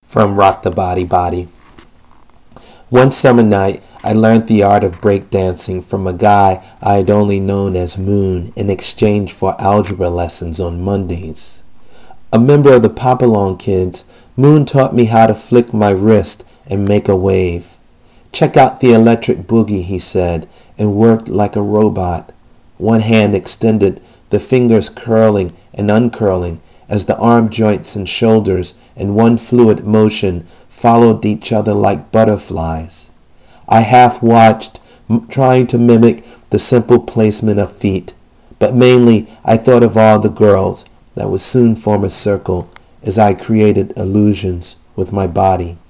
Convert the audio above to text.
from Rock the Body Body. One summer night, I learned the art of breakdancing from a guy I had only known as Moon in exchange for algebra lessons on Mondays. A member of the Papillon Kids, Moon taught me how to flick my wrist and make a wave. "Check out the electric boogie," he said, and worked like a robot. One hand extended, the fingers curling and uncurling as the arm joints and shoulders in one fluid motion followed each other like butterflies. I half watched, trying to mimic the simple placement of feet, but mainly I thought of all the girls that would soon form a circle as I created illusions with my body.